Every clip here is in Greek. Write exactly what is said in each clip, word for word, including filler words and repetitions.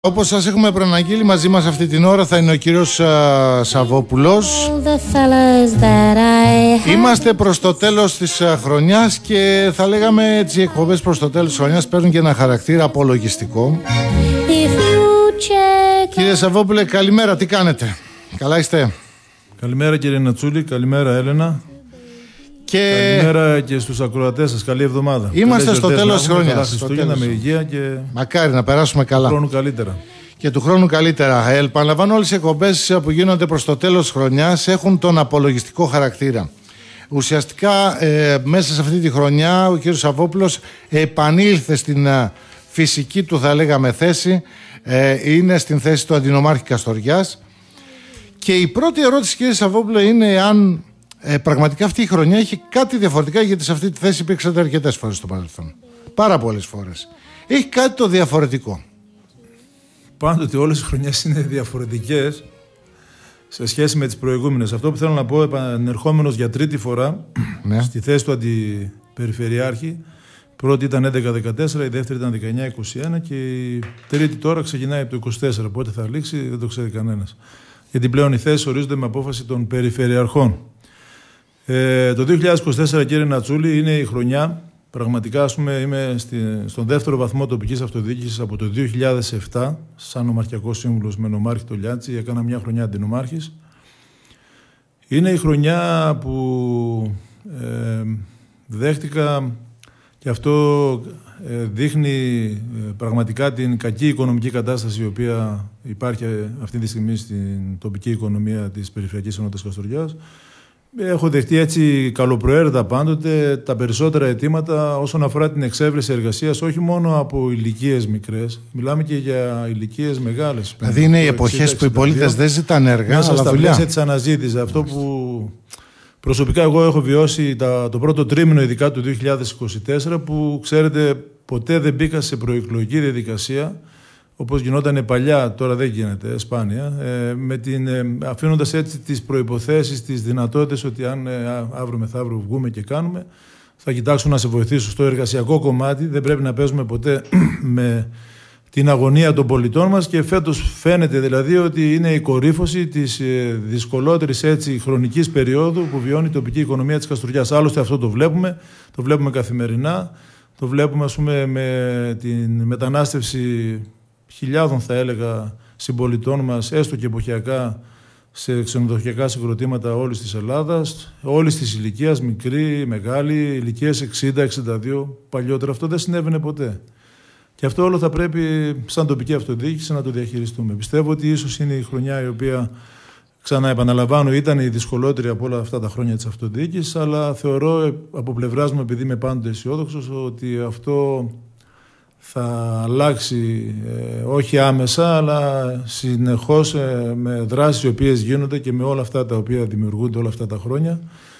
Όπως σας έχουμε προαναγγείλει, μαζί μας αυτή την ώρα θα είναι ο κύριος uh, Σαββόπουλος. Είμαστε προς το τέλος της uh, χρονιάς και θα λέγαμε έτσι οι εκπομπές προς το τέλος της χρονιάς παίρνουν και ένα χαρακτήρα απολογιστικό. Κύριε Σαββόπουλε, καλημέρα, τι κάνετε? Καλά είστε? Καλημέρα κύριε Νατσούλη, καλημέρα Έλενα. Και... Καλημέρα και στους ακροατές σας, καλή εβδομάδα. Είμαστε στο τέλος της χρονιάς. Καλά Χριστούγεννα με υγεία και... Μακάρι να περάσουμε καλά. Του χρόνου καλύτερα. Και του χρόνου καλύτερα. Ε, επαναλαμβάνω, όλες οι εκπομπές που γίνονται προς το τέλος της χρονιάς έχουν τον απολογιστικό χαρακτήρα. Ουσιαστικά ε, μέσα σε αυτή τη χρονιά ο κύριος Σαββόπουλος επανήλθε στην ε, φυσική του, θα λέγαμε, θέση. Ε, είναι στην θέση του αντινομάρχη Καστοριάς. Και η πρώτη ερώτηση, κύριε Σαββόπουλο, είναι αν ε, πραγματικά αυτή η χρονιά έχει κάτι διαφορετικά, γιατί σε αυτή τη θέση υπήρξατε αρκετές φορές στο παρελθόν. Πάρα πολλές φορές. Έχει κάτι το διαφορετικό? Πάντοτε όλες οι χρονιές είναι διαφορετικές σε σχέση με τις προηγούμενες. Αυτό που θέλω να πω, επανερχόμενος για τρίτη φορά ναι. στη θέση του αντιπεριφερειάρχη, η πρώτη ήταν έντεκα δεκατέσσερα, η δεύτερη ήταν δεκαεννιά είκοσι ένα και η τρίτη τώρα ξεκινάει από το είκοσι τέσσερα. Πότε θα λήξει δεν το ξέρει κανένας. Γιατί πλέον οι θέσεις ορίζονται με απόφαση των περιφερειαρχών. Ε, το δύο χιλιάδες είκοσι τέσσερα, κύριε Νατσούλη, είναι η χρονιά. Πραγματικά, ας πούμε, είμαι στη, στον δεύτερο βαθμό τοπικής αυτοδιοίκησης από το δύο χιλιάδες επτά, σαν νομαρχιακός σύμβουλος με νομάρχη το Λιάτσι, έκανα μια χρονιά αντινομάρχης. Είναι η χρονιά που ε, δέχτηκα, και αυτό ε, δείχνει ε, πραγματικά την κακή οικονομική κατάσταση η οποία υπάρχει αυτή τη στιγμή στην τοπική οικονομία της Περιφερειακής Ενότητας Καστοριάς. Έχω δεχτεί έτσι καλοπροαίρετα πάντοτε τα περισσότερα αιτήματα όσον αφορά την εξέβρεση εργασίας, όχι μόνο από ηλικίες μικρές, μιλάμε και για ηλικίες μεγάλες. Δηλαδή είναι οι εποχές που οι πολίτες δεν ζητάνε έργα, μέσα αλλά στα δουλειά. πλαίσια της αναζήτησης. Αυτό που προσωπικά εγώ έχω βιώσει τα, το πρώτο τρίμηνο ειδικά του δύο χιλιάδες είκοσι τέσσερα, που ξέρετε ποτέ δεν μπήκα σε προεκλογική διαδικασία, όπως γινόταν παλιά, τώρα δεν γίνεται, σπάνια, ε, με την, ε, αφήνοντας έτσι τις προϋποθέσεις, τις δυνατότητες ότι αν ε, αύριο μεθαύριο βγούμε και κάνουμε, θα κοιτάξουν να σε βοηθήσουν στο εργασιακό κομμάτι. Δεν πρέπει να παίζουμε ποτέ με την αγωνία των πολιτών μας, και φέτος φαίνεται δηλαδή ότι είναι η κορύφωση της ε, δυσκολότερης έτσι χρονικής περίοδου που βιώνει η τοπική οικονομία της Καστοριάς. Άλλωστε αυτό το βλέπουμε, το βλέπουμε καθημερινά, το βλέπουμε ας πούμε με την μετανάστευση χιλιάδων, θα έλεγα, συμπολιτών μας, έστω και εποχιακά, σε ξενοδοχειακά συγκροτήματα όλης της Ελλάδας, όλης της ηλικίας, μικρή, μεγάλη, ηλικίες εξήντα εξήντα δύο. Παλιότερα αυτό δεν συνέβαινε ποτέ. Και αυτό όλο θα πρέπει, σαν τοπική αυτοδιοίκηση, να το διαχειριστούμε. Πιστεύω ότι ίσως είναι η χρονιά η οποία, ξανά επαναλαμβάνω, ήταν η δυσκολότερη από όλα αυτά τα χρόνια της αυτοδιοίκησης, αλλά θεωρώ από πλευράς μου, επειδή είμαι πάντοτε αισιόδοξος, ότι αυτό θα αλλάξει, ε, όχι άμεσα, αλλά συνεχώς ε, με δράσεις οι οποίες γίνονται και με όλα αυτά τα οποία δημιουργούνται όλα αυτά τα χρόνια,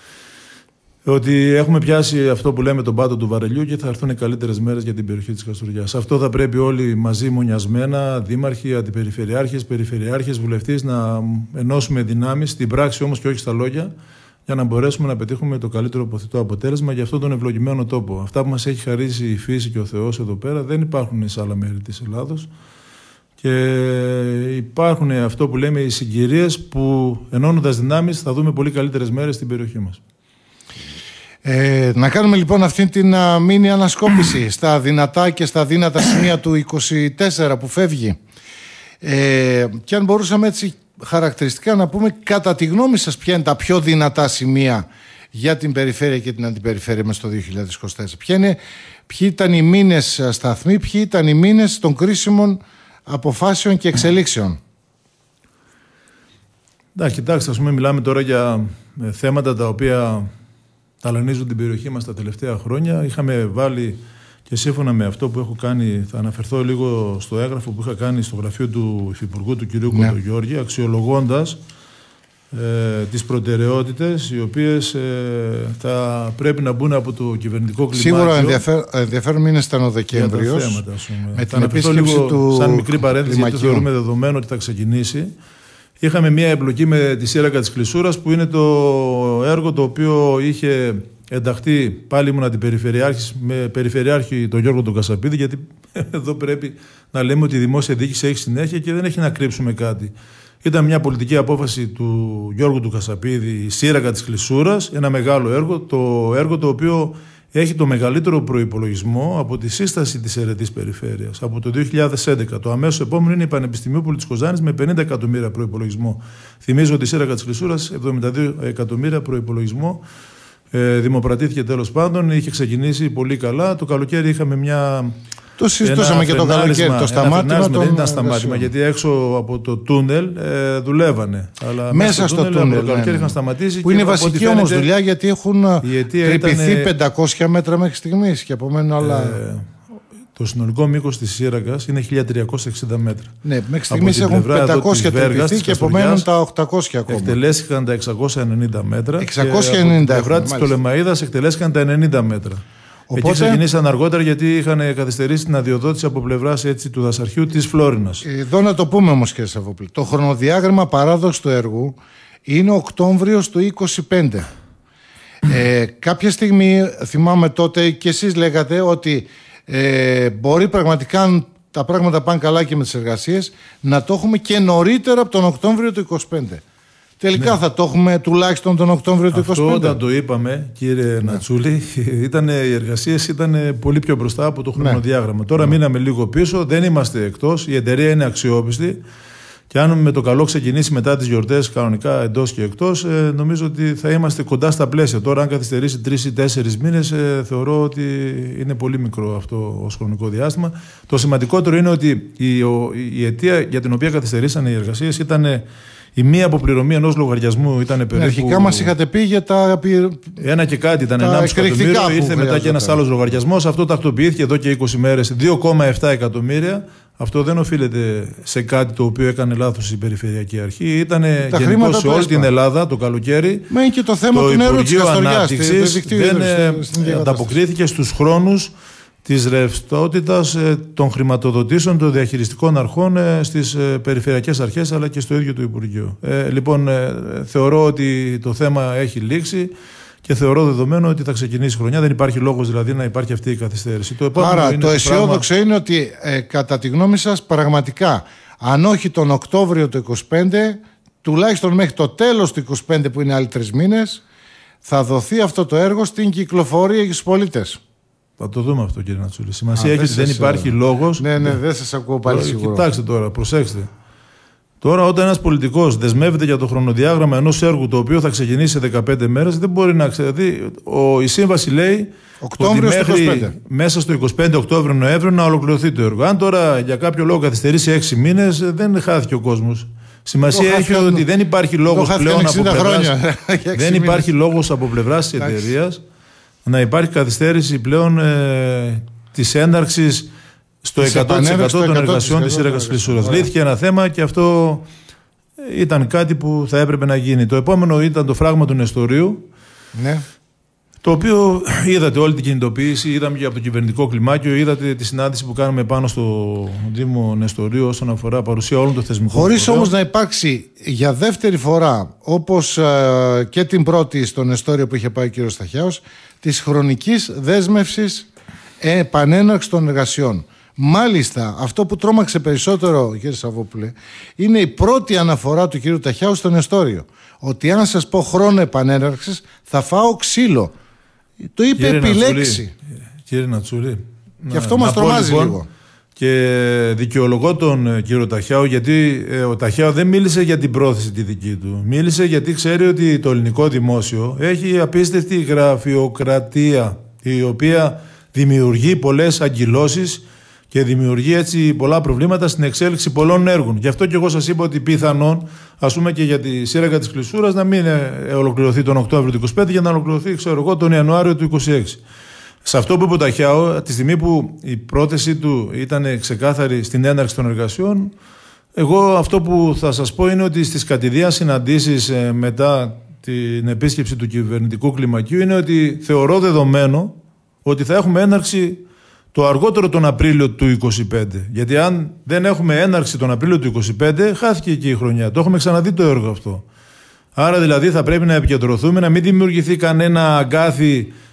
ότι έχουμε πιάσει αυτό που λέμε τον πάτο του βαρελιού και θα έρθουν καλύτερες μέρες για την περιοχή της Καστοριάς. Αυτό θα πρέπει όλοι μαζί μονιασμένα, δήμαρχοι, αντιπεριφερειάρχες, περιφερειάρχες, βουλευτές, να ενώσουμε δυνάμεις, στην πράξη όμως και όχι στα λόγια, για να μπορέσουμε να πετύχουμε το καλύτερο υποθετό αποτέλεσμα για αυτόν τον ευλογημένο τόπο. Αυτά που μας έχει χαρίσει η φύση και ο Θεός εδώ πέρα δεν υπάρχουν σε άλλα μέρη της Ελλάδος, και υπάρχουν αυτό που λέμε οι συγκυρίες που, ενώνοντας δυνάμεις, θα δούμε πολύ καλύτερες μέρες στην περιοχή μας. Ε, να κάνουμε λοιπόν αυτή την uh, μίνι ανασκόπηση στα δυνατά και στα δύνατα σημεία του είκοσι τέσσερα που φεύγει, ε, και αν μπορούσαμε έτσι χαρακτηριστικά να πούμε, κατά τη γνώμη σας, ποια είναι τα πιο δυνατά σημεία για την περιφέρεια και την αντιπεριφέρεια μέσα στο δύο χιλιάδες είκοσι τέσσερα. Ποια είναι, ποιοι ήταν οι μήνες σταθμοί, ποιοι ήταν οι μήνες των κρίσιμων αποφάσεων και εξελίξεων? Εντάξει, κοιτάξτε, ας πούμε, μιλάμε τώρα για θέματα τα οποία ταλανίζουν την περιοχή μας τα τελευταία χρόνια. Είχαμε βάλει, και σύμφωνα με αυτό που έχω κάνει, θα αναφερθώ λίγο στο έγγραφο που είχα κάνει στο γραφείο του Υφυπουργού του κ. Ναι. Κοντογιώργη, αξιολογώντας ε, τις προτεραιότητες οι οποίες ε, θα πρέπει να μπουν από το κυβερνητικό κλιμάκιο. Σίγουρα ενδιαφέρον, ενδιαφέρον είναι ήταν ο Δεκέμβριος, με την επίσκεψη του σαν μικρή παρένθεση, γιατί θεωρούμε δεδομένο ότι θα ξεκινήσει. Είχαμε μια εμπλοκή με τη σύραγγα της Κλεισούρας, που είναι το έργο το οποίο είχε ενταχθεί, πάλι ήμουν αντιπεριφερειάρχης, με περιφερειάρχη τον Γιώργο τον Κασαπίδη, γιατί Εδώ πρέπει να λέμε ότι η δημόσια διοίκηση έχει συνέχεια και δεν έχει να κρύψουμε κάτι. Ήταν μια πολιτική απόφαση του Γιώργου του Κασαπίδη, η Σύραγγα της Κλεισούρας, ένα μεγάλο έργο, το έργο το οποίο έχει το μεγαλύτερο προϋπολογισμό από τη σύσταση της αιρετής περιφέρειας. Από το δύο χιλιάδες έντεκα. Το αμέσως επόμενο είναι η Πανεπιστημίου της Κοζάνης με πενήντα εκατομμύρια προϋπολογισμό. Θυμίζω ότι η Σύραγγα της Κλεισούρας, εβδομήντα δύο εκατομμύρια προϋπολογισμό. Ε, δημοπρατήθηκε τέλος πάντων, είχε ξεκινήσει πολύ καλά. Το καλοκαίρι είχαμε μια. Το συζητούσαμε και το καλοκαίρι. Το σταμάτημα. Δεν ήταν σταμάτημα, γιατί έξω από το τούνελ ε, δουλεύανε. Αλλά μέσα στο τούνελ. τούνελ το καλοκαίρι ναι, ναι. είχαν σταματήσει. Που είναι βασική όμως δουλειά, γιατί έχουν τρυπηθεί ήταν... πεντακόσια μέτρα μέχρι στιγμής και επομένως άλλα. Ε, το συνολικό μήκος της Σύραγγας είναι χίλια τριακόσια εξήντα μέτρα. Ναι, μέχρι στιγμής έχουν πεντακόσια τρυπηθεί και επομένως τα οκτακόσια ακόμα. Εκτελέστηκαν τα εξακόσια ενενήντα μέτρα. εξακόσια ενενήντα. Από την πλευρά της Πτολεμαΐδας εκτελέστηκαν τα ενενήντα μέτρα. Οπότε, εκεί ξεκινήσαν αργότερα, γιατί είχαν καθυστερήσει την αδειοδότηση από πλευράς του δασαρχείου της Φλόρινας. Εδώ να το πούμε όμως, κύριε Σαββόπουλε. Το χρονοδιάγραμμα παράδοση του έργου είναι Οκτώβριος του είκοσι πέντε. ε, κάποια στιγμή, θυμάμαι τότε και εσείς λέγατε ότι ε, μπορεί πραγματικά, αν τα πράγματα πάνε καλά και με τις εργασίες, να το έχουμε και νωρίτερα από τον Οκτώβριο του είκοσι πέντε. Τελικά ναι. θα το έχουμε τουλάχιστον τον Οκτώβριο του είκοσι πέντε. Αυτό όταν το είπαμε, κύριε ναι. Νατσούλη, ήταν, οι εργασίες ήταν πολύ πιο μπροστά από το χρονοδιάγραμμα. Ναι. Τώρα ναι. μείναμε λίγο πίσω, δεν είμαστε εκτός, η εταιρεία είναι αξιόπιστη και αν με το καλό ξεκινήσει μετά τις γιορτές κανονικά εντός και εκτός, ε, νομίζω ότι θα είμαστε κοντά στα πλαίσια. Τώρα αν καθυστερήσει τρεις ή τέσσερις μήνες, ε, θεωρώ ότι είναι πολύ μικρό αυτό ως χρονικό διάστημα. Το σημαντικότερο είναι ότι η, ο, η αιτία για την οποία καθυστερήσαν οι εργασίες ήταν η μία αποπληρωμή ενός λογαριασμού. Ήταν περίπου. Ναι, αρχικά μας είχατε πει για τα. Ένα και κάτι ήταν, ενάμιση εκατομμύριο. Ήρθε μετά και ένας άλλος λογαριασμός. Αυτό τακτοποιήθηκε εδώ και είκοσι μέρες. δύο κόμμα επτά εκατομμύρια. Αυτό δεν οφείλεται σε κάτι το οποίο έκανε λάθος η Περιφερειακή Αρχή. Ήταν γενικώς σε όλη την Ελλάδα το καλοκαίρι. Μα είναι και το θέμα το του νερού της Ανάπτυξης δεν ανταποκρίθηκε στους χρόνους της ρευστότητας των χρηματοδοτήσεων των διαχειριστικών αρχών στις περιφερειακές αρχές, αλλά και στο ίδιο το Υπουργείο. Ε, λοιπόν, ε, θεωρώ ότι το θέμα έχει λήξει και θεωρώ δεδομένο ότι θα ξεκινήσει η χρονιά. Δεν υπάρχει λόγος δηλαδή να υπάρχει αυτή η καθυστέρηση. Το Άρα είναι το αισιόδοξο πράγμα... είναι ότι ε, κατά τη γνώμη σας πραγματικά, αν όχι τον Οκτώβριο του είκοσι πέντε, τουλάχιστον μέχρι το τέλος του είκοσι πέντε, που είναι άλλοι τρεις μήνες, θα δοθεί αυτό το έργο στην κυκλοφορία για τους πολίτες. Θα το δούμε αυτό, κύριε Νατσούλη. Σημασία έχει ότι δεν υπάρχει λόγος. Ναι, ναι, δεν σας ακούω πάλι σίγουρα. Κοιτάξτε τώρα, προσέξτε. Τώρα, όταν ένας πολιτικός δεσμεύεται για το χρονοδιάγραμμα ενός έργου το οποίο θα ξεκινήσει σε δεκαπέντε μέρες, δεν μπορεί να ξέρει. Η σύμβαση λέει Οκτώβριο ότι μέχρι είκοσι πέντε. μέσα στο είκοσι πέντε Οκτώβριο-Νοέμβριο να ολοκληρωθεί το έργο. Αν τώρα για κάποιο λόγο καθυστερήσει έξι μήνες, δεν χάθηκε ο κόσμος. Σημασία έχει χάθηκαν... ότι δεν υπάρχει λόγος πλέον από πλευράς, δεν υπάρχει λόγος από πλευράς της εταιρείας να υπάρχει καθυστέρηση πλέον ε, της έναρξης στο εκατό τοις εκατό των εργασιών της Σύραγγας Κλεισούρας. Λύθηκε ένα θέμα και αυτό ήταν κάτι που θα έπρεπε να γίνει. Το επόμενο ήταν το φράγμα του Νεστορίου, ναι. το οποίο είδατε όλη την κινητοποίηση, είδαμε και από το κυβερνητικό κλιμάκιο, είδατε τη συνάντηση που κάναμε πάνω στο Δήμο Νεστορίου όσον αφορά παρουσία όλων των θεσμικών. Χωρίς όμως να υπάρξει για δεύτερη φορά, όπως ε, και την πρώτη στο Νεστόριο που είχε πάει ο κ. Σταχιάος, της χρονικής δέσμευσης επανέναρξης των εργασιών. Μάλιστα, αυτό που τρόμαξε περισσότερο, κύριε Σαββόπουλε, είναι η πρώτη αναφορά του κ. Ταχιάου στο Νεστόριο. Ότι αν σας πω χρόνο επανέναρξης θα φάω ξύλο. Το είπε επιλέξει. Κύριε Νατσούλη, και αυτό μας τρομάζει λοιπόν, λίγο. Και δικαιολογώ τον κύριο Ταχιάου, γιατί ε, ο Ταχιάου δεν μίλησε για την πρόθεση τη δική του. Μίλησε γιατί ξέρει ότι το ελληνικό δημόσιο έχει απίστευτη γραφειοκρατία, η οποία δημιουργεί πολλές αγκυλώσεις και δημιουργεί έτσι πολλά προβλήματα στην εξέλιξη πολλών έργων. Γι' αυτό και εγώ σας είπα ότι πιθανόν, ας πούμε και για τη Σύραγγα της Κλεισούρας, να μην ολοκληρωθεί τον Οκτώβριο του είκοσι πέντε για να ολοκληρωθεί, ξέρω εγώ, τον Ιανουάριο του είκοσι έξι. Σε αυτό που είπε ο Ταχιάου, τη στιγμή που η πρόθεση του ήταν ξεκάθαρη στην έναρξη των εργασιών, εγώ αυτό που θα σας πω είναι ότι στις κατηδίαν συναντήσεις μετά την επίσκεψη του κυβερνητικού κλιμακίου είναι ότι θεωρώ δεδομένο ότι θα έχουμε έναρξη το αργότερο τον Απρίλιο του είκοσι πέντε. Γιατί αν δεν έχουμε έναρξη τον Απρίλιο του είκοσι πέντε, χάθηκε και η χρονιά. Το έχουμε ξαναδεί το έργο αυτό. Άρα δηλαδή θα πρέπει να επικεντρωθούμε, να μην δημιουργηθεί κανένα αγκάθι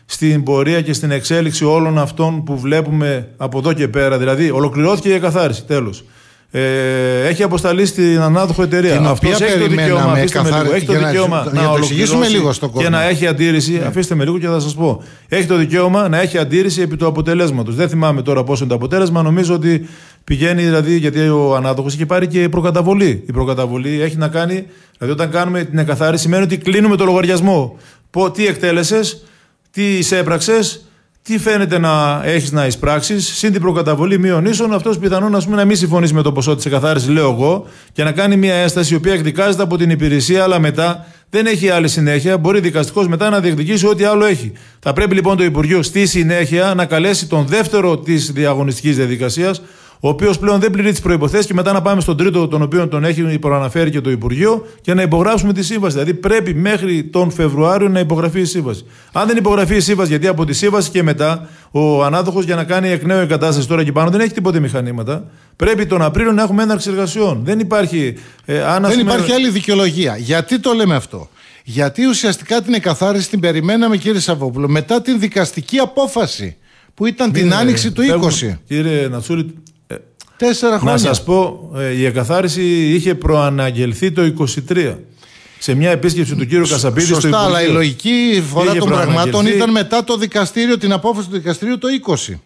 στην πορεία και στην εξέλιξη όλων αυτών που βλέπουμε από εδώ και πέρα. Δηλαδή, ολοκληρώθηκε η εκαθάριση, τέλος. Ε, έχει αποσταλεί στην ανάδοχο εταιρεία. Την Αυτός οποία έχει το δικαίωμα, αφήστε με λίγο, έχει το δικαίωμα να, να ολοκληρώσει λίγο στον κόσμο. Και να έχει αντίρρηση. Yeah. Αφήστε με λίγο και θα σας πω. Έχει το δικαίωμα να έχει αντίρρηση επί του αποτελέσματος. Δεν θυμάμαι τώρα πόσο είναι το αποτέλεσμα. Νομίζω ότι πηγαίνει, δηλαδή, γιατί ο ανάδοχος είχε πάρει και προκαταβολή. Η προκαταβολή έχει να κάνει, δηλαδή, όταν κάνουμε την εκαθάριση, σημαίνει ότι κλείνουμε το λογαριασμό. Τι εκτέλεσες, τι εισέπραξες, τι φαίνεται να έχεις να εισπράξεις, συν την προκαταβολή μείον ίσον, αυτός πιθανόν ας πούμε, να μην συμφωνήσει με το ποσό της εκαθάρισης, λέω εγώ, και να κάνει μια έσταση η οποία εκδικάζεται από την υπηρεσία, αλλά μετά δεν έχει άλλη συνέχεια. Μπορεί δικαστικός μετά να διεκδικήσει ό,τι άλλο έχει. Θα πρέπει λοιπόν το Υπουργείο στη συνέχεια να καλέσει τον δεύτερο της διαγωνιστικής διαδικασίας, ο οποίος πλέον δεν πληρεί τις προϋποθέσεις, και μετά να πάμε στον τρίτο, τον οποίο τον έχει προαναφέρει και το Υπουργείο, και να υπογράψουμε τη σύμβαση. Δηλαδή πρέπει μέχρι τον Φεβρουάριο να υπογραφεί η σύμβαση. Αν δεν υπογραφεί η σύμβαση, γιατί από τη σύμβαση και μετά ο ανάδοχος για να κάνει εκ νέου εγκατάσταση τώρα και πάνω δεν έχει τίποτε μηχανήματα, πρέπει τον Απρίλιο να έχουμε έναρξη εργασιών. Δεν υπάρχει, ε, αν δεν πούμε... υπάρχει άλλη δικαιολογία. Γιατί το λέμε αυτό? Γιατί ουσιαστικά την εκαθάριση την περιμέναμε, κύριε Σαββόπουλο, μετά την δικαστική απόφαση που ήταν Μην την άνοιξη του είκοσι. Κύριε Νατσούλη, Τέσσερα χρόνια. Να σας πω, η εκαθάριση είχε προαναγγελθεί το είκοσι τρία. Σε μια επίσκεψη του κύριου Κασαπίδη στο Υπουργείο. Σωστά, αλλά η λογική φορά των πραγμάτων ήταν μετά το δικαστήριο, την απόφαση του δικαστηρίου το είκοσι.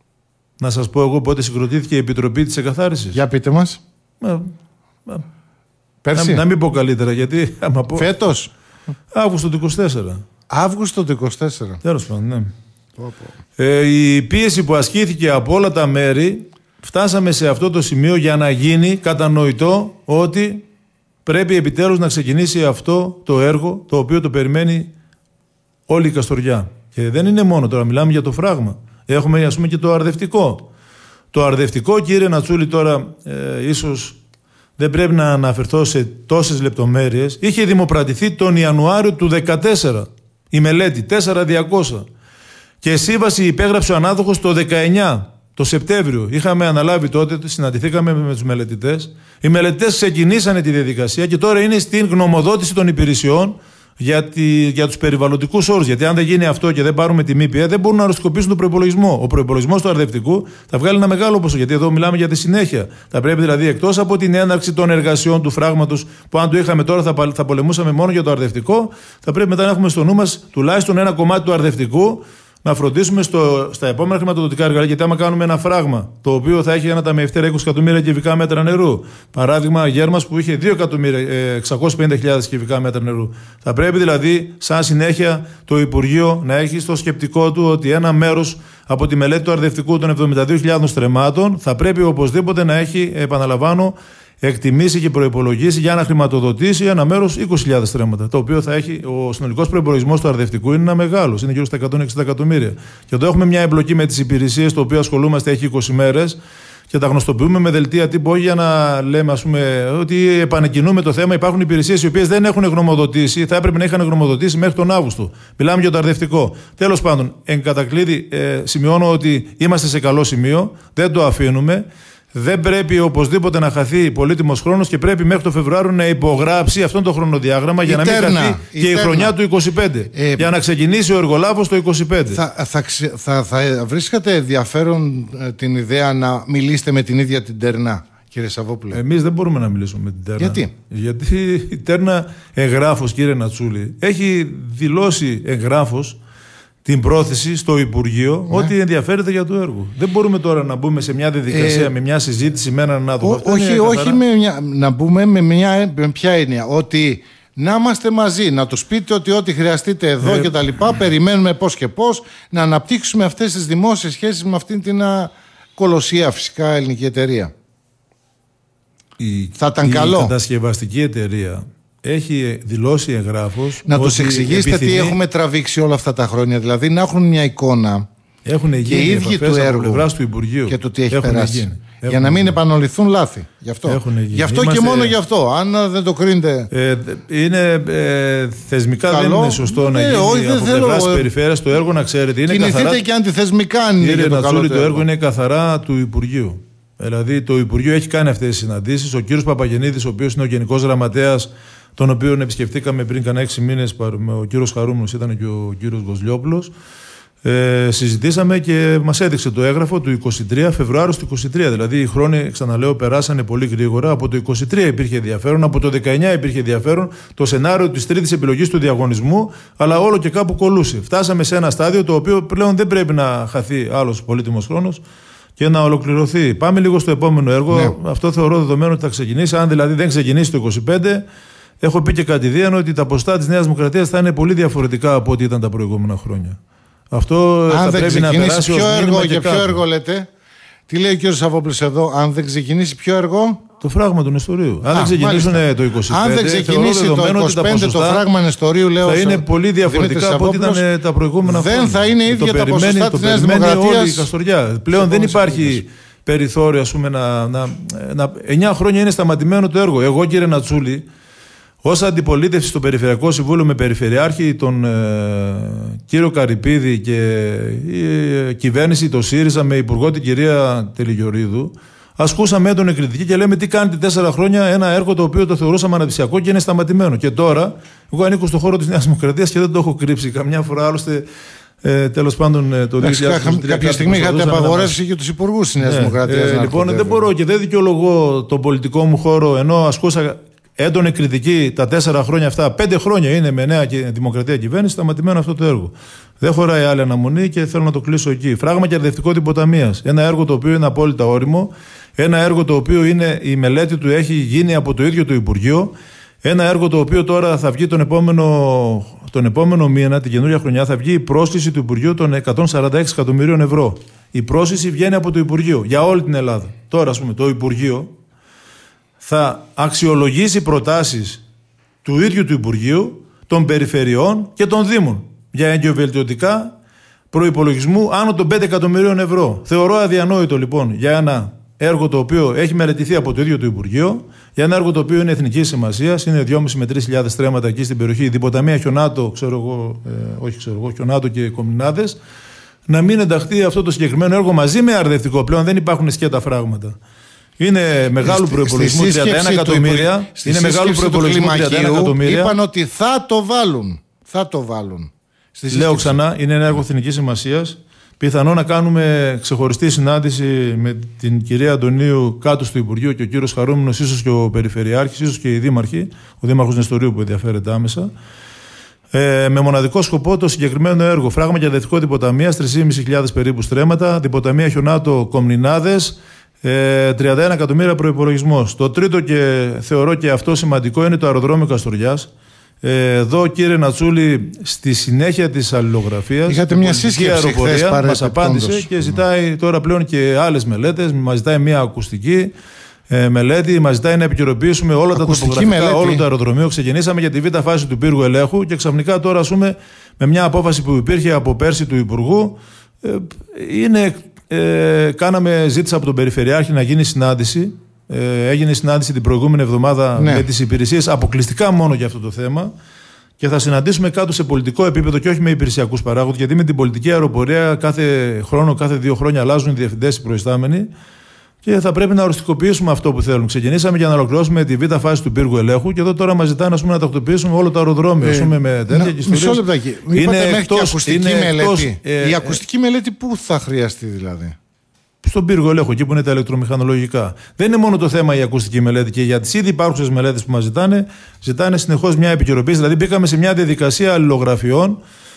Να σας πω εγώ πότε συγκροτήθηκε η Επιτροπή της Εκαθάρισης. Για πείτε μας. Μα, μα, Πέρσι. Να, να μην πω καλύτερα, γιατί άμα πω... Φέτος. Αύγουστο του είκοσι τέσσερα. Αύγουστο του είκοσι τέσσερα. Τέλος πάντων, ναι. Πω, πω. Ε, η πίεση που ασκήθηκε από όλα τα μέρη, φτάσαμε σε αυτό το σημείο για να γίνει κατανοητό ότι πρέπει επιτέλους να ξεκινήσει αυτό το έργο, το οποίο το περιμένει όλη η Καστοριά. Και δεν είναι μόνο, τώρα μιλάμε για το φράγμα. Έχουμε, ας πούμε, και το αρδευτικό. Το αρδευτικό, κύριε Νατσούλη, τώρα ε, ίσως δεν πρέπει να αναφερθώ σε τόσες λεπτομέρειες. Είχε δημοπρατηθεί τον Ιανουάριο του δεκατέσσερα η μελέτη, τέσσερα χιλιάδες διακόσια. Και σύμβαση υπέγραψε ο ανάδοχος το δεκαεννιά. Το Σεπτέμβριο είχαμε αναλάβει τότε, συναντηθήκαμε με τους μελετητές. Οι μελετητές ξεκινήσανε τη διαδικασία και τώρα είναι στην γνωμοδότηση των υπηρεσιών για, τη, για τους περιβαλλοντικούς όρους. Γιατί αν δεν γίνει αυτό και δεν πάρουμε τη ΜΠΕ, δεν μπορούν να οριστικοποιήσουν τον προϋπολογισμό. Ο προϋπολογισμός του αρδευτικού θα βγάλει ένα μεγάλο ποσό. Γιατί εδώ μιλάμε για τη συνέχεια. Θα πρέπει δηλαδή, εκτός από την έναρξη των εργασιών του φράγματος, που αν το είχαμε τώρα θα, θα πολεμούσαμε μόνο για το αρδευτικό, θα πρέπει μετά να έχουμε στο νου μας τουλάχιστον ένα κομμάτι του αρδευτικού. Να φροντίσουμε στο, στα επόμενα χρηματοδοτικά εργαλεία, γιατί άμα κάνουμε ένα φράγμα το οποίο θα έχει ένα ταμιευτέρα είκοσι εκατομμύρια κυβικά μέτρα νερού, παράδειγμα Γέρμας που είχε δύο εκατομμύρια εξακόσιες πενήντα χιλιάδες κυβικά μέτρα νερού, θα πρέπει δηλαδή σαν συνέχεια το Υπουργείο να έχει στο σκεπτικό του ότι ένα μέρος από τη μελέτη του αρδευτικού των εβδομήντα δύο χιλιάδων στρεμμάτων θα πρέπει οπωσδήποτε να έχει, επαναλαμβάνω, εκτιμήσει και προϋπολογίσει για να χρηματοδοτήσει ένα μέρος είκοσι χιλιάδες στρέμματα. Το οποίο θα έχει, ο συνολικός προϋπολογισμός του αρδευτικού είναι ένα μεγάλο, είναι γύρω στα εκατόν εξήντα εκατομμύρια. Και εδώ έχουμε μια εμπλοκή με τις υπηρεσίες, το οποίο ασχολούμαστε, έχει είκοσι μέρες και τα γνωστοποιούμε με δελτία τύπου, όχι για να λέμε, ας πούμε, ότι επανεκκινούμε το θέμα. Υπάρχουν υπηρεσίες οι οποίες δεν έχουν γνωμοδοτήσει, θα έπρεπε να είχαν γνωμοδοτήσει μέχρι τον Αύγουστο. Μιλάμε για το αρδευτικό. Τέλος πάντων, εν κατακλείδη, ε, σημειώνω ότι είμαστε σε καλό σημείο, δεν το αφήνουμε. Δεν πρέπει οπωσδήποτε να χαθεί πολύτιμος χρόνος και πρέπει μέχρι το Φεβρουάριο να υπογράψει αυτό το χρονοδιάγραμμα για να μην χαθεί και η χρονιά του είκοσι πέντε. Ε, για να ξεκινήσει ο εργολάβος το είκοσι πέντε. Θα, θα, θα, θα βρίσκατε ενδιαφέρον ε, την ιδέα να μιλήσετε με την ίδια την Τερνά, κύριε Σαββόπουλε? Εμείς δεν μπορούμε να μιλήσουμε με την Τερνά. Γιατί? Γιατί η Τερνά εγγράφος, κύριε Νατσούλη, έχει δηλώσει εγγράφος την πρόθεση στο Υπουργείο, ναι, ότι ενδιαφέρεται για το έργο. Δεν μπορούμε τώρα να μπούμε σε μια διαδικασία ε, με μια συζήτηση με έναν άνθρωπο. Όχι, όχι με μια, να μπούμε με μια με ποια έννοια. Ότι να είμαστε μαζί, να τους πείτε ότι ό,τι χρειαστείτε εδώ ε, και τα λοιπά, περιμένουμε πώς και πώς να αναπτύξουμε αυτές τις δημόσιες σχέσεις με αυτήν την α, κολοσσία φυσικά ελληνική εταιρεία. Η, θα ήταν η καλό. Η κατασκευαστική εταιρεία έχει δηλώσει εγγράφος. Να τους εξηγήσετε επιθυμεί... τι έχουμε τραβήξει όλα αυτά τα χρόνια. Δηλαδή να έχουν μια εικόνα έχουν και οι ίδιοι του έργου του Υπουργείου και το τι έχει έχουν περάσει. Γίνει. Για έχουν να μην γίνει. επαναληφθούν λάθη. Γι' αυτό, γι αυτό Είμαστε... και μόνο γι' αυτό. Αν δεν το κρίνετε. Ε, είναι, ε, θεσμικά καλό. Δεν είναι σωστό ε, να γίνει όχι, από πλευράς της περιφέρειας το έργο, να ξέρετε. Είναι κινηθείτε καθαρά... και αντιθεσμικά αν είναι. Κύριε το, Νατσούλη, το έργο. έργο είναι καθαρά του Υπουργείου. Δηλαδή το Υπουργείο έχει κάνει αυτές τις συναντήσεις. Ο κύριος Παπαγεννίδης, ο οποίος είναι ο Γενικός Γραμματέας, τον οποίο επισκεφτήκαμε πριν κανένα έξι μήνες, ο κύριος Χαρούμενος ήταν και ο κύριος Γκοσλιόπουλος. Ε, συζητήσαμε και μας έδειξε το έγγραφο του είκοσι τρία, Φεβρουάριο του είκοσι τρία. Δηλαδή οι χρόνοι, ξαναλέω, περάσανε πολύ γρήγορα. Από το είκοσι τρία υπήρχε ενδιαφέρον, από το δεκαεννιά υπήρχε ενδιαφέρον, το σενάριο της τρίτης επιλογής του διαγωνισμού, αλλά όλο και κάπου κολούσε. Φτάσαμε σε ένα στάδιο το οποίο πλέον δεν πρέπει να χαθεί άλλος πολύτιμος χρόνος και να ολοκληρωθεί. Πάμε λίγο στο επόμενο έργο. Ναι. Αυτό θεωρώ δεδομένο ότι θα ξεκινήσει. Αν δηλαδή δεν ξεκινήσει το είκοσι πέντε, έχω πει και κατηδίαν ότι τα ποσοστά της Νέας Δημοκρατίας θα είναι πολύ διαφορετικά από ό,τι ήταν τα προηγούμενα χρόνια. Αυτό αν θα δεν πρέπει να περάσει ποιο ως έργο, και για ποιο κάπου. έργο λέτε? Τι λέει ο κ. Σαββόπουλος εδώ? Αν δεν ξεκινήσει ποιο έργο? Το φράγμα του Νεστορίου. Αν Α, δεν ξεκινήσουν μάλιστα. το είκοσι πέντε, αν δεν ξεκινήσει το είκοσι πέντε το φράγμα Νεστορίου, λέω, θα είναι πολύ διαφορετικά από ό,τι ήταν τα προηγούμενα δεν χρόνια. θα είναι ίδια το τα περιμένει, ποσοστά το της Νέας περιμένει Δημοκρατίας. όλη η Καστοριά. Πλέον δεν υπάρχει περιθώριο, ας πούμε, να, να, να, εννιά χρόνια είναι σταματημένο το έργο. Εγώ, κύριε Νατσούλη, ως αντιπολίτευση στο Περιφερειακό Συμβούλιο με Περιφερειάρχη τον ε, κύριο Καρυπίδη και η ε, κυβέρνηση, το ΣΥΡΙΖΑ με υπουργό την κυρία Τελιγιορίδου, ασκούσαμε έντονη κριτική και λέμε τι κάνετε τέσσερα χρόνια ένα έργο το οποίο το θεωρούσαμε αναπτυξιακό και είναι σταματημένο. Και τώρα, εγώ ανήκω στον χώρο της Νέας Δημοκρατίας και δεν το έχω κρύψει καμιά φορά, άλλωστε. Ε, τέλος πάντων, το δύο χιλιάδες είκοσι τρία. Κάποια στιγμή είχατε απαγορεύσει και τους υπουργούς της Νέας ναι, Δημοκρατίας. Ε, λοιπόν, δεν μπορώ και δεν δικαιολογώ τον πολιτικό μου χώρο, ενώ ασκούσα έντονη κριτική τα τέσσερα χρόνια αυτά. Πέντε χρόνια είναι με Νέα Δημοκρατία κυβέρνηση, σταματημένο αυτό το έργο. Δεν χωράει άλλη αναμονή και θέλω να το κλείσω εκεί. Φράγμα και αρδευτικό υποταμείας. Ένα έργο το οποίο είναι απόλυτα όριμο. Ένα έργο το οποίο είναι, η μελέτη του έχει γίνει από το ίδιο το Υπουργείο. Ένα έργο το οποίο τώρα θα βγει τον επόμενο, τον επόμενο μήνα, την καινούργια χρονιά, θα βγει η πρόσκληση του Υπουργείου των εκατόν σαράντα έξι εκατομμυρίων ευρώ. Η πρόσκληση βγαίνει από το Υπουργείο για όλη την Ελλάδα. Τώρα, ας πούμε, το Υπουργείο θα αξιολογήσει προτάσεις του ίδιου του Υπουργείου, των Περιφερειών και των Δήμων για εγκυοβελτιωτικά προϋπολογισμού άνω των πέντε εκατομμυρίων ευρώ. Θεωρώ αδιανόητο λοιπόν για ένα έργο το οποίο έχει μελετηθεί από το ίδιο το Υπουργείο, για ένα έργο το οποίο είναι εθνικής σημασίας, είναι δυόμισι με τρεις χιλιάδες στρέμματα εκεί στην περιοχή, διποταμία Χιονάτο, ξέρω εγώ, ε, όχι ξέρω εγώ, Χιονάτο και Κομινάδες, να μην ενταχθεί αυτό το συγκεκριμένο έργο μαζί με αρδευτικό. Πλέον δεν υπάρχουν σκέτα φράγματα. Είναι μεγάλου προϋπολογισμού τριάντα ένα εκατομμύρια. Είναι μεγάλου προϋπολογισμού τριάντα ένα εκατομμύρια. Είπαν ότι θα το βάλουν. Θα το βάλουν. Λέω ξανά, είναι ένα έργο εθνικής σημασίας. Πιθανό να κάνουμε ξεχωριστή συνάντηση με την κυρία Αντωνίου κάτω στο Υπουργείο και ο κύριος Χαρούμενος, ίσως και ο Περιφερειάρχης, ίσως και οι δήμαρχοι, ο Δήμαρχος Νεστορίου που ενδιαφέρεται άμεσα. Ε, με μοναδικό σκοπό το συγκεκριμένο έργο. Φράγμα και αρδευτικό διποταμίας, τρεις χιλιάδες πεντακόσια περίπου στρέμματα, διποταμία Χιονάτο Κομνηνάδες, ε, τριάντα ένα εκατομμύρια προϋπολογισμός. Το τρίτο και θεωρώ και αυτό σημαντικό είναι το αεροδρόμιο Καστοριάς. Ε, εδώ, κύριε Νατσούλη, στη συνέχεια της αλληλογραφίας, είχατε μια σύσκεψη αεροπορία μας απάντησε και ζητάει τώρα πλέον και άλλες μελέτες. Μας ζητάει μια ακουστική ε, μελέτη, μας ζητάει να επικαιροποιήσουμε όλα ακουστική τα τοπογραφικά όλο το αεροδρομίο. Ξεκινήσαμε για τη β' φάση του πύργου ελέγχου και ξαφνικά τώρα, ας πούμε, με μια απόφαση που υπήρχε από πέρσι του Υπουργού, ε, είναι, ε, κάναμε ζήτηση από τον Περιφερειάρχη να γίνει συνάντηση. Ε, έγινε συνάντηση την προηγούμενη εβδομάδα ναι. με τις υπηρεσίες αποκλειστικά μόνο για αυτό το θέμα και θα συναντήσουμε κάτω σε πολιτικό επίπεδο και όχι με υπηρεσιακούς παράγοντες, γιατί με την πολιτική αεροπορία κάθε χρόνο, κάθε δύο χρόνια αλλάζουν οι διευθυντές, οι προϊστάμενοι και θα πρέπει να οριστικοποιήσουμε αυτό που θέλουν. Ξεκινήσαμε για να ολοκληρώσουμε τη β' φάση του πύργου ελέγχου και εδώ τώρα μας ζητάνε να τακτοποιήσουμε όλο το αεροδρόμιο. Ε, πούμε, με τέτοια να, μισό λεπτάκι. Είναι εκτός, ακουστική είναι μελέτη. Εκτός, ε, η ακουστική μελέτη πού θα χρειαστεί δηλαδή? Στον πύργο ελέγχου, εκεί που είναι τα ηλεκτρομηχανολογικά. Δεν είναι μόνο το θέμα η ακουστική μελέτη και για τις ήδη υπάρχουσες μελέτες που μας ζητάνε, ζητάνε συνεχώς μια επικαιροποίηση. Δηλαδή, μπήκαμε σε μια διαδικασία αλληλογραφιών,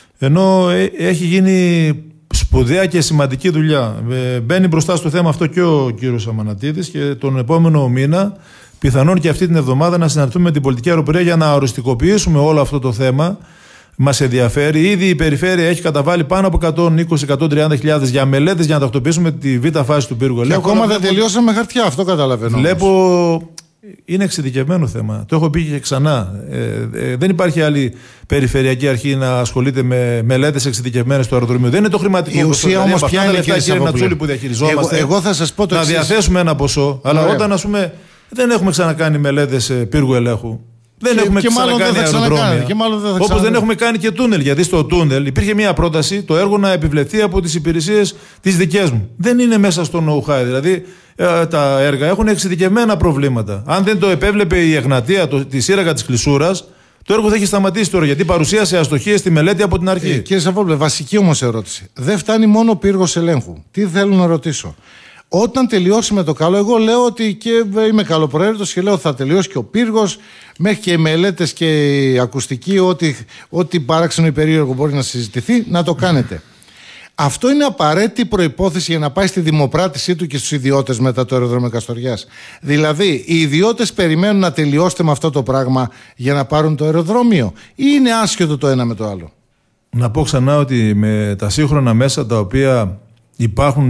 ενώ έχει γίνει σπουδαία και σημαντική δουλειά. Μπαίνει μπροστά στο θέμα αυτό και ο κύριος Αμανατίδης και τον επόμενο μήνα, πιθανόν και αυτή την εβδομάδα, να συναντηθούμε με την πολιτική αεροπορία για να οριστικοποιήσουμε όλο αυτό το θέμα. Μας ενδιαφέρει. Ήδη η περιφέρεια έχει καταβάλει πάνω από εκατόν είκοσι με εκατόν τριάντα χιλιάδες για μελέτες για να τακτοποιήσουμε τη β' φάση του πύργου ελέγχου. Και ακόμα δεν τελειώσαμε χαρτιά, αυτό καταλαβαίνω. Βλέπω. Είναι εξειδικευμένο θέμα. Το έχω πει και ξανά. Ε, ε, δεν υπάρχει άλλη περιφερειακή αρχή να ασχολείται με μελέτες εξειδικευμένες του αεροδρομίου. Δεν είναι το χρηματικό ποσό. Η ουσία όμως ποια είναι, κύριε Νατσούλη, που διαχειριζόμαστε. Εγώ, εγώ θα σας πω το να εξής. διαθέσουμε ένα ποσό, αλλά Ωραία. όταν, ας πούμε, δεν έχουμε ξανακάνει μελέτες πύργου ελέγχου. Δεν και, έχουμε και ξανακάνει αεροδρόμια. Όπως δεν έχουμε κάνει και τούνελ. Γιατί στο τούνελ υπήρχε μια πρόταση το έργο να επιβλεφθεί από τις υπηρεσίες τις δικές μου. Δεν είναι μέσα στο know-how. Δηλαδή ε, τα έργα έχουν εξειδικευμένα προβλήματα. Αν δεν το επέβλεπε η Εγνατία, το, τη σύραγγα της Κλεισούρας, Το έργο θα έχει σταματήσει τώρα, γιατί παρουσίασε αστοχίες στη μελέτη από την αρχή. Ε, κύριε Σαββόπουλε, βασική όμως ερώτηση. Δεν φτάνει μόνο ο πύργος ελέγχου. Τι θέλω να ρωτήσω. Όταν τελειώσει με το καλό, εγώ λέω ότι και είμαι καλοπροαίρετος και λέω θα τελειώσει και ο πύργος, μέχρι και οι μελέτες και οι ακουστικοί, ό,τι, ό,τι παράξενο ή περίεργο μπορεί να συζητηθεί, να το κάνετε. Αυτό είναι απαραίτητη προϋπόθεση για να πάει στη δημοπράτησή του και στους ιδιώτες μετά το αεροδρόμιο Καστοριάς. Δηλαδή, οι ιδιώτες περιμένουν να τελειώσετε με αυτό το πράγμα για να πάρουν το αεροδρόμιο, ή είναι άσχετο το ένα με το άλλο? Να πω ξανά ότι με τα σύγχρονα μέσα τα οποία υπάρχουν,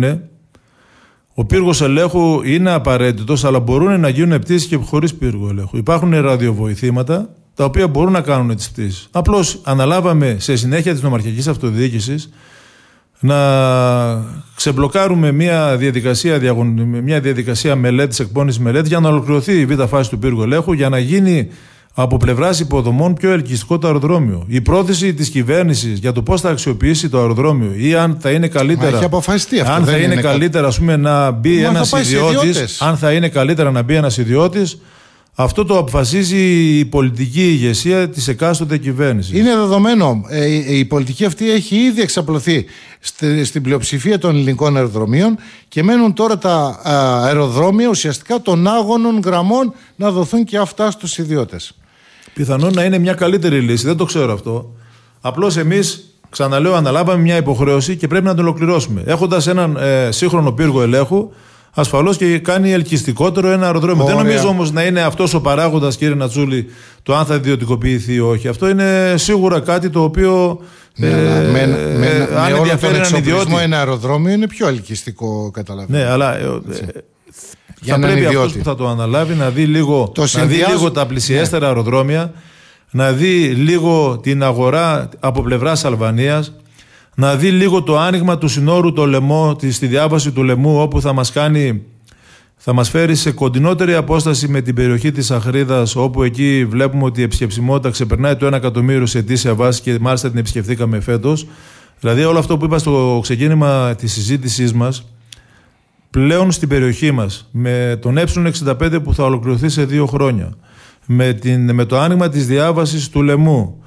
ο πύργος ελέγχου είναι απαραίτητος, αλλά μπορούν να γίνουν πτήσεις και χωρίς πύργο ελέγχου. Υπάρχουν ραδιοβοηθήματα τα οποία μπορούν να κάνουν τις πτήσεις. Απλώς αναλάβαμε σε συνέχεια της νομαρχιακής αυτοδιοίκησης να ξεμπλοκάρουμε μια διαδικασία, μια διαδικασία μελέτης, εκπόνησης μελέτης, για να ολοκληρωθεί η β' φάση του πύργου ελέγχου, για να γίνει από πλευράς υποδομών πιο ελκυστικό το αεροδρόμιο. Η πρόθεση της κυβέρνησης για το πώς θα αξιοποιήσει το αεροδρόμιο ή αν θα είναι καλύτερα. Μα έχει αποφασιστεί αυτό. Αν θα είναι, είναι καλύτερα, ας πούμε, να μπει ένας ιδιώτης. Αν θα είναι καλύτερα να μπει ένας ιδιώτης. Αυτό το αποφασίζει η πολιτική ηγεσία της εκάστοτε κυβέρνησης. Είναι δεδομένο. Ε, η πολιτική αυτή έχει ήδη εξαπλωθεί στη, στην πλειοψηφία των ελληνικών αεροδρομίων και μένουν τώρα τα α, αεροδρόμια ουσιαστικά των άγωνων γραμμών να δοθούν και αυτά στους ιδιώτες. Πιθανόν να είναι μια καλύτερη λύση, δεν το ξέρω αυτό. Απλώς εμείς, ξαναλέω, αναλάβαμε μια υποχρέωση και πρέπει να την ολοκληρώσουμε. Έχοντας έναν ε, σύγχρονο πύργο ελέγχου, ασφαλώς και κάνει ελκυστικότερο ένα αεροδρόμιο. Ωραία. Δεν νομίζω όμως να είναι αυτός ο παράγοντας, κύριε Νατσούλη, το αν θα ιδιωτικοποιηθεί ή όχι. Αυτό είναι σίγουρα κάτι το οποίο. Ναι, ε, με, ε, με, ε, με, αν με ενδιαφέρει έναν ιδιώτη. Ένα αεροδρόμιο είναι πιο ελκυστικό, καταλαβαίνω. Ναι, αλλά. Ε, ε, θα πρέπει αυτός που θα το αναλάβει να δει λίγο, να συνδυάζω... δει λίγο τα πλησιέστερα ναι. αεροδρόμια, να δει λίγο την αγορά από πλευράς Αλβανίας, να δει λίγο το άνοιγμα του συνόρου το Λεμό, στη διάβαση του Λεμού, όπου θα μας κάνει, θα μας φέρει σε κοντινότερη απόσταση με την περιοχή της Αχρίδας, όπου εκεί βλέπουμε ότι η επισκεψιμότητα ξεπερνάει το ένα εκατομμύριο σε αιτήσια βάση και μάλιστα την επισκεφθήκαμε φέτος. Δηλαδή όλο αυτό που είπα στο ξεκίνημα της συζήτησής μας, πλέον στην περιοχή μας, με τον ε εξήντα πέντε που θα ολοκληρωθεί σε δύο χρόνια, με, την, με το άνοιγμα της διάβασης του Λεμού,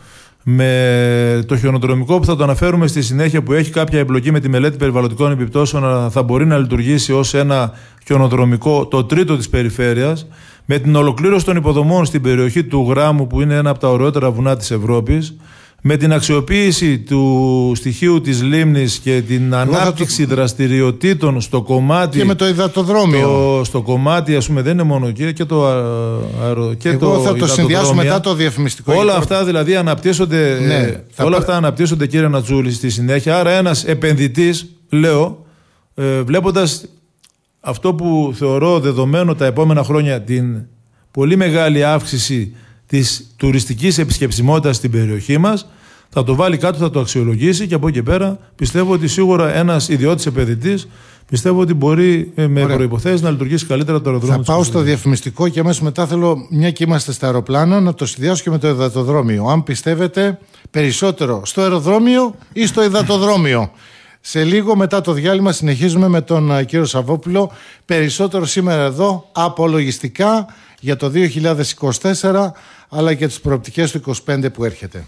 με το χιονοδρομικό που θα το αναφέρουμε στη συνέχεια, που έχει κάποια εμπλοκή με τη μελέτη περιβαλλοντικών επιπτώσεων, θα μπορεί να λειτουργήσει ως ένα χιονοδρομικό, το τρίτο της περιφέρειας, με την ολοκλήρωση των υποδομών στην περιοχή του Γράμμου, που είναι ένα από τα ωραιότερα βουνά της Ευρώπης, με την αξιοποίηση του στοιχείου της λίμνης και την ανάπτυξη το... δραστηριοτήτων στο κομμάτι. Και με το υδατοδρόμιο. Το, στο κομμάτι, ας πούμε, δεν είναι μόνο εκεί, και το αερο. Και Εγώ το θα το συνδυάσω μετά το διαφημιστικό. Όλα αυτά δηλαδή αναπτύσσονται. Ναι, ε, όλα πα... αυτά αναπτύσσονται, κύριε Νατσούλη, στη συνέχεια. Άρα, ένας επενδυτής, λέω, ε, βλέποντας αυτό που θεωρώ δεδομένο τα επόμενα χρόνια, την πολύ μεγάλη αύξηση της τουριστικής επισκεψιμότητας στην περιοχή μας, θα το βάλει κάτω, θα το αξιολογήσει και από εκεί πέρα πιστεύω ότι σίγουρα ένας ιδιώτης επενδυτής, πιστεύω ότι μπορεί με προϋποθέσεις να λειτουργήσει καλύτερα το αεροδρόμιο. Θα πάω στο διαφημιστικό και αμέσως μετά θέλω, μια και είμαστε στα αεροπλάνα, να το συνδυάσω και με το υδατοδρόμιο. Αν πιστεύετε περισσότερο στο αεροδρόμιο ή στο υδατοδρόμιο. Σε λίγο μετά το διάλειμμα συνεχίζουμε με τον κύριο Σαββόπουλο. Περισσότερο σήμερα εδώ απολογιστικά για το δύο χιλιάδες είκοσι τέσσερα, αλλά και τις προοπτικές του είκοσι πέντε που έρχεται.